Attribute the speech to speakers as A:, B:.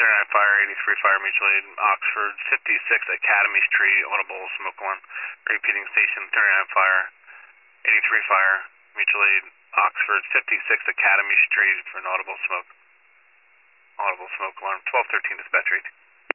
A: 39 Fire, 83 Fire, mutual aid, Oxford 56 Academy Street, audible smoke alarm. Repeating station 39 Fire, 83 Fire, mutual aid, Oxford 56 Academy Street for an audible smoke alarm. 1213 dispatch rate.